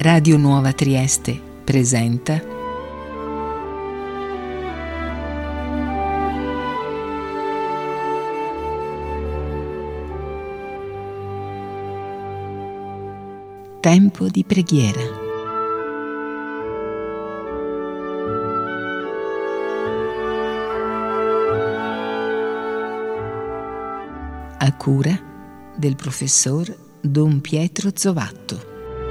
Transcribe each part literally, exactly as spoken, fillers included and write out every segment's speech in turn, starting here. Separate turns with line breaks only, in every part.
Radio Nuova Trieste presenta Tempo di preghiera. A cura del professor Don Pietro Zovatto.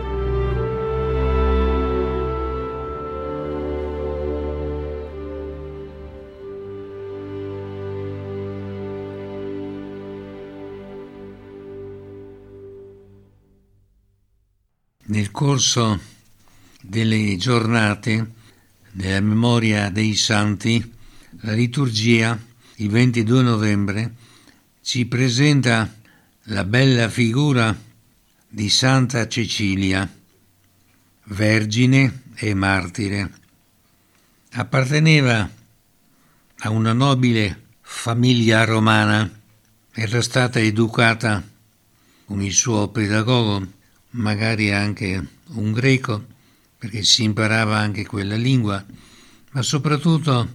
Nel corso delle giornate della memoria dei santi, la liturgia, il ventidue novembre, ci presenta la bella figura di Santa Cecilia, vergine e martire. Apparteneva a una nobile famiglia romana, era stata educata con il suo pedagogo, magari anche un greco, perché si imparava anche quella lingua, ma soprattutto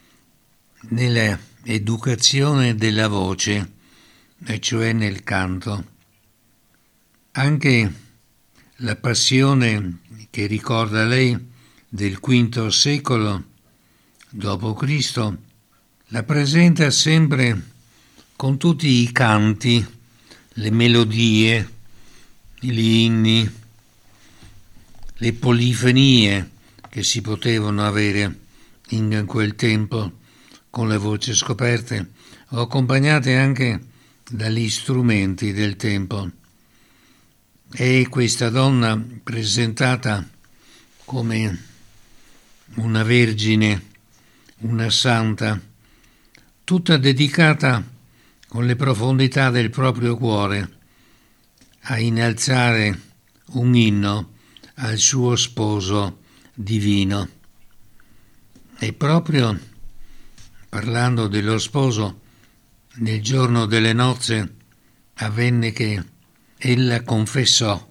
nell'educazione della voce, e cioè nel canto. Anche la passione che ricorda lei del quinto secolo dopo Cristo la presenta sempre con tutti i canti, le melodie, gli inni, le polifenie che si potevano avere in quel tempo con le voci scoperte o accompagnate anche dagli strumenti del tempo. E questa donna presentata come una vergine, una santa, tutta dedicata con le profondità del proprio cuore a innalzare un inno al suo sposo divino. E proprio parlando dello sposo, nel giorno delle nozze avvenne che ella confessò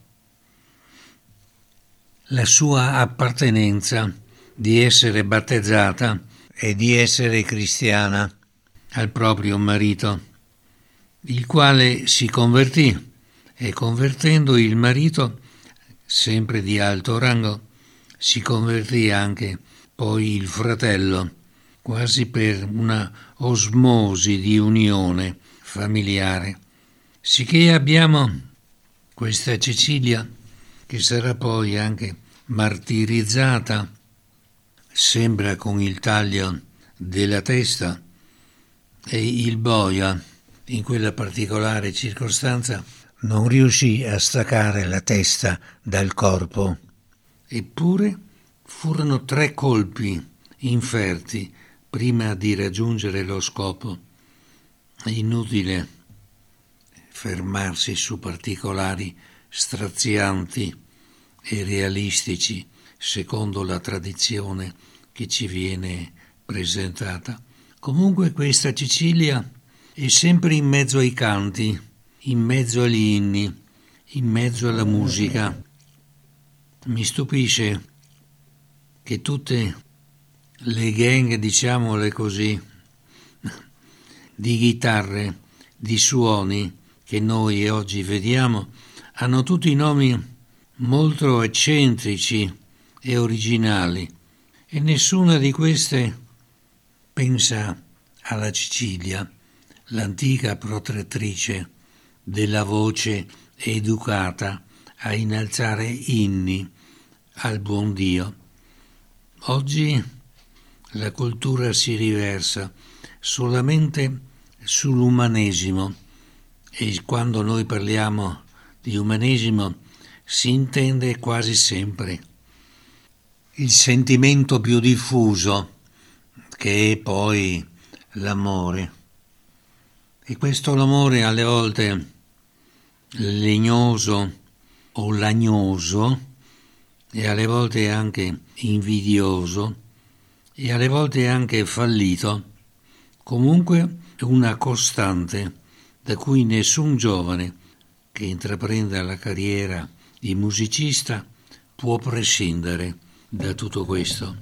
la sua appartenenza di essere battezzata e di essere cristiana al proprio marito, il quale si convertì. E convertendo il marito, sempre di alto rango, si convertì anche poi il fratello, quasi per una osmosi di unione familiare. Sicché abbiamo questa Cecilia che sarà poi anche martirizzata, sembra con il taglio della testa, e il boia, in quella particolare circostanza, non riuscì a staccare la testa dal corpo. Eppure furono tre colpi inferti prima di raggiungere lo scopo. È inutile fermarsi su particolari strazianti e realistici secondo la tradizione che ci viene presentata. Comunque questa Cecilia è sempre in mezzo ai canti, in mezzo agli inni, in mezzo alla musica. Mi stupisce che tutte le gang, diciamole così, di chitarre, di suoni che noi oggi vediamo, hanno tutti nomi molto eccentrici e originali, e nessuna di queste pensa alla Cecilia, l'antica protettrice della voce educata a innalzare inni al buon Dio. Oggi la cultura si riversa solamente sull'umanesimo, e quando noi parliamo di umanesimo si intende quasi sempre il sentimento più diffuso, che è poi l'amore. E questo l'amore alle volte legnoso o lagnoso, e alle volte anche invidioso, e alle volte anche fallito, comunque una costante da cui nessun giovane che intraprenda la carriera di musicista può prescindere da tutto questo.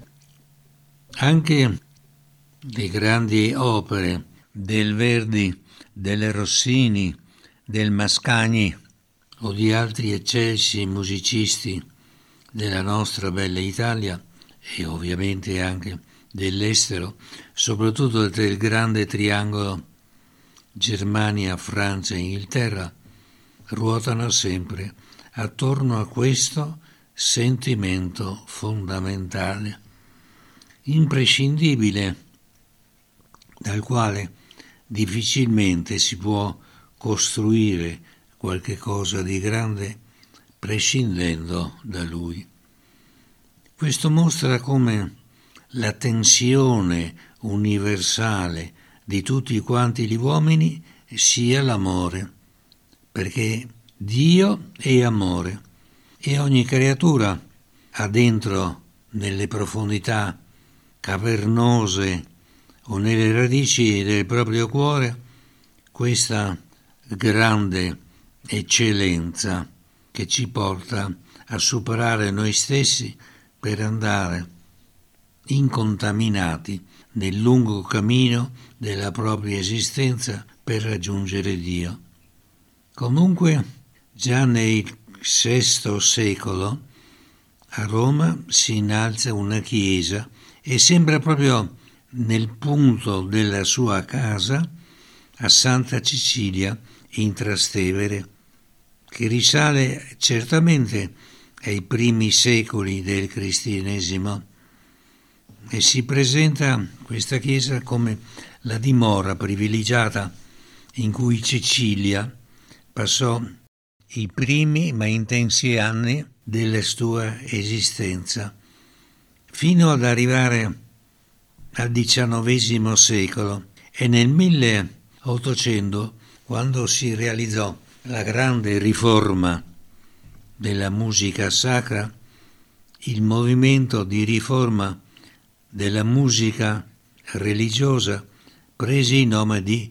Anche le grandi opere del Verdi, del Rossini, del Mascagni o di altri eccelsi musicisti della nostra bella Italia e ovviamente anche dell'estero, soprattutto del grande triangolo Germania, Francia e Inghilterra, ruotano sempre attorno a questo sentimento fondamentale, imprescindibile, dal quale difficilmente si può costruire qualche cosa di grande prescindendo da lui. Questo mostra come la tensione universale di tutti quanti gli uomini sia l'amore, perché Dio è amore e ogni creatura ha dentro, nelle profondità cavernose o nelle radici del proprio cuore, questa grande eccellenza che ci porta a superare noi stessi per andare incontaminati nel lungo cammino della propria esistenza per raggiungere Dio. Comunque, già nel sesto secolo a Roma si innalza una chiesa e sembra proprio nel punto della sua casa a Santa Cecilia in Trastevere, che risale certamente ai primi secoli del cristianesimo e si presenta questa chiesa come la dimora privilegiata in cui Cecilia passò i primi ma intensi anni della sua esistenza, fino ad arrivare al diciannovesimo secolo e nel milleottocento, quando si realizzò la grande riforma della musica sacra, il movimento di riforma della musica religiosa prese il nome di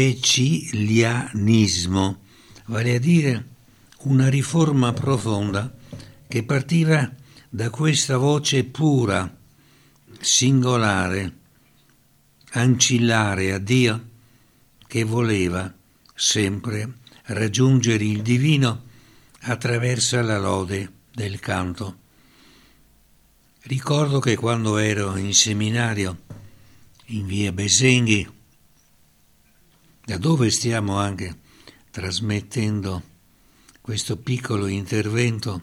cecilianismo, vale a dire una riforma profonda che partiva da questa voce pura, singolare, ancillare a Dio, che voleva sempre raggiungere il divino attraverso la lode del canto. Ricordo che quando ero in seminario in via Besenghi, da dove stiamo anche trasmettendo questo piccolo intervento,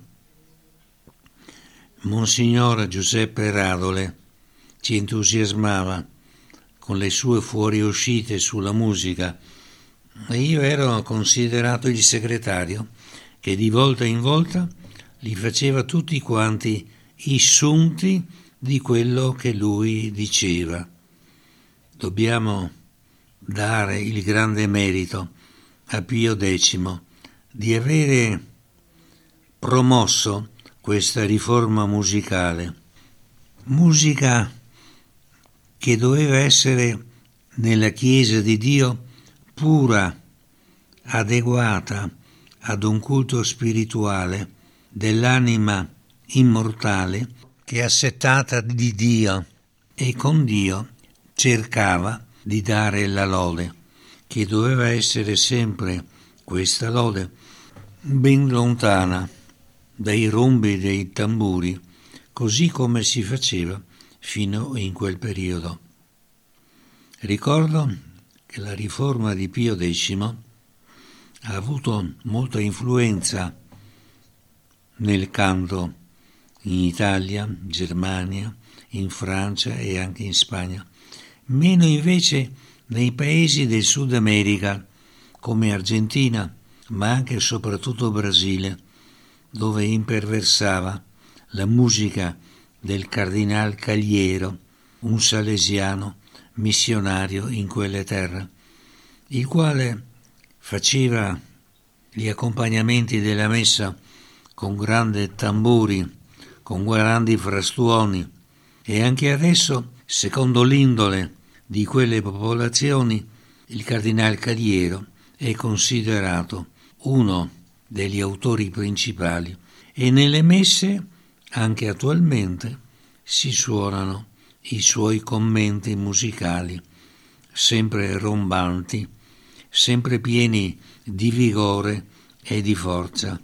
Monsignor Giuseppe Radole ci entusiasmava con le sue fuoriuscite sulla musica e io ero considerato il segretario che di volta in volta gli faceva tutti quanti i sunti di quello che lui diceva. Dobbiamo dare il grande merito a Pio X di avere promosso questa riforma musicale, musica che doveva essere nella Chiesa di Dio pura, adeguata ad un culto spirituale dell'anima immortale che è assetata di Dio e con Dio cercava di dare la lode, che doveva essere sempre questa lode ben lontana dai rombi dei tamburi, così come si faceva fino in quel periodo. Ricordo che la riforma di Pio X ha avuto molta influenza nel canto in Italia, Germania, in Francia e anche in Spagna, meno invece nei paesi del Sud America come Argentina, ma anche e soprattutto Brasile, dove imperversava la musica del cardinal Cagliero, un salesiano missionario in quelle terre, il quale faceva gli accompagnamenti della messa con grandi tamburi, con grandi frastuoni, e anche adesso, secondo l'indole di quelle popolazioni, il cardinal Cagliero è considerato uno degli autori principali e nelle messe anche attualmente si suonano i suoi commenti musicali, sempre rombanti, sempre pieni di vigore e di forza.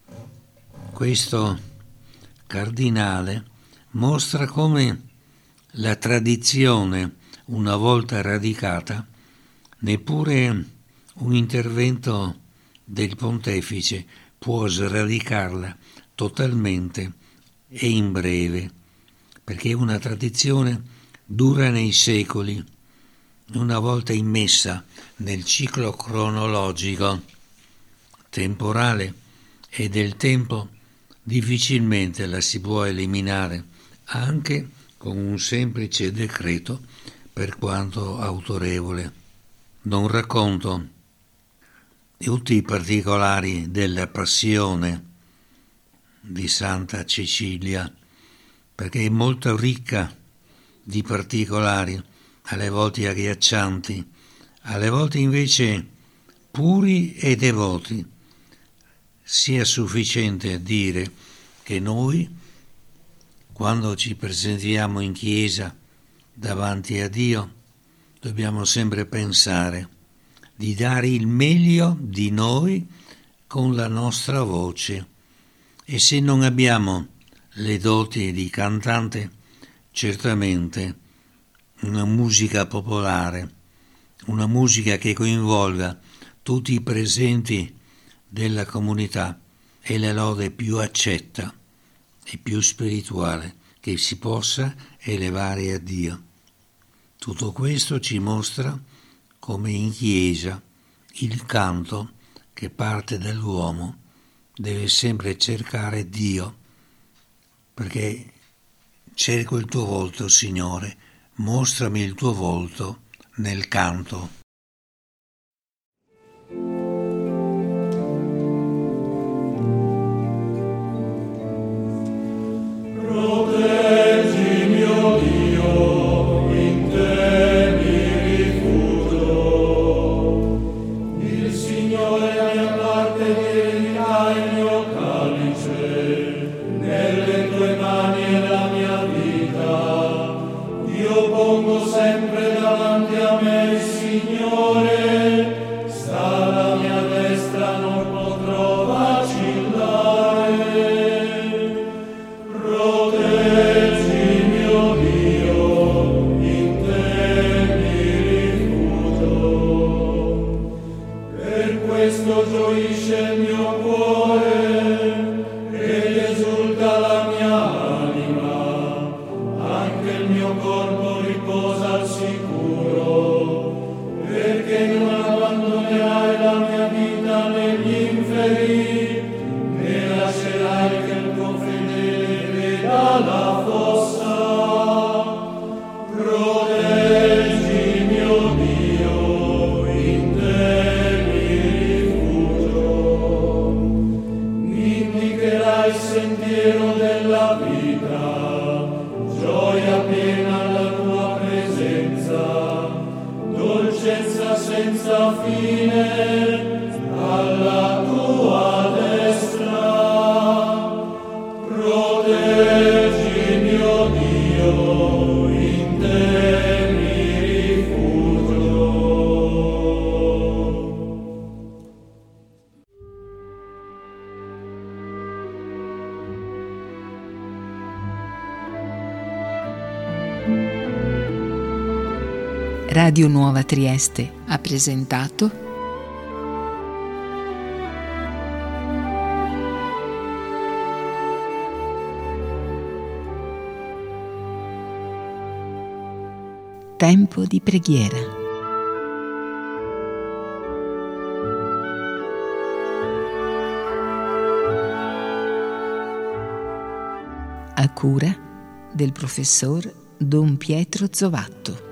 Questo cardinale mostra come la tradizione, una volta radicata, neppure un intervento del pontefice può sradicarla totalmente e in breve, perché una tradizione dura nei secoli, una volta immessa nel ciclo cronologico, temporale e del tempo, difficilmente la si può eliminare anche con un semplice decreto, per quanto autorevole. Non racconto tutti i particolari della passione di Santa Cecilia, perché è molto ricca di particolari, alle volte agghiaccianti, alle volte invece puri e devoti. Sia sufficiente dire che noi, quando ci presentiamo in chiesa davanti a Dio, dobbiamo sempre pensare di dare il meglio di noi con la nostra voce, e se non abbiamo le doti di cantante, certamente una musica popolare, una musica che coinvolga tutti i presenti della comunità, è la lode più accetta e più spirituale che si possa elevare a Dio. Tutto questo ci mostra come in Chiesa il canto che parte dall'uomo deve sempre cercare Dio, perché cerco il tuo volto, Signore, mostrami il tuo volto nel canto.
Radio Nuova Trieste ha presentato Tempo di preghiera. A cura del professor Don Pietro Zovatto.